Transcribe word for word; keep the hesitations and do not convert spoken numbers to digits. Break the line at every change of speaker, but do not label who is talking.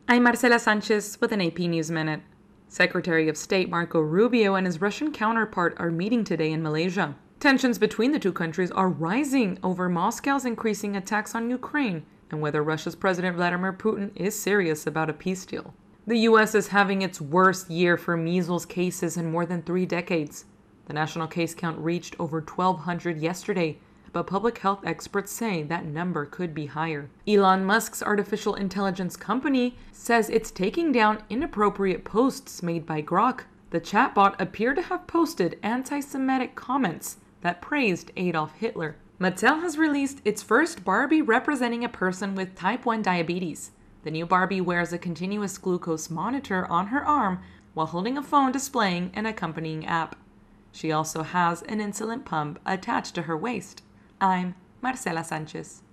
I'm Marcela Sanchez with an A P News Minute. Secretary of State Marco Rubio and his Russian counterpart are meeting today in Malaysia. Tensions between the two countries are rising over Moscow's increasing attacks on Ukraine and whether Russia's President Vladimir Putin is serious about a peace deal. The U S is having its worst year for measles cases in more than three decades. The national case count reached over twelve hundred yesterday, but public health experts say that number could be higher. Elon Musk's artificial intelligence company says it's taking down inappropriate posts made by Grok. The chatbot appeared to have posted anti-Semitic comments that praised Adolf Hitler. Mattel has released its first Barbie representing a person with type one diabetes. The new Barbie wears a continuous glucose monitor on her arm while holding a phone displaying an accompanying app. She also has an insulin pump attached to her waist. I'm Marcela Sanchez.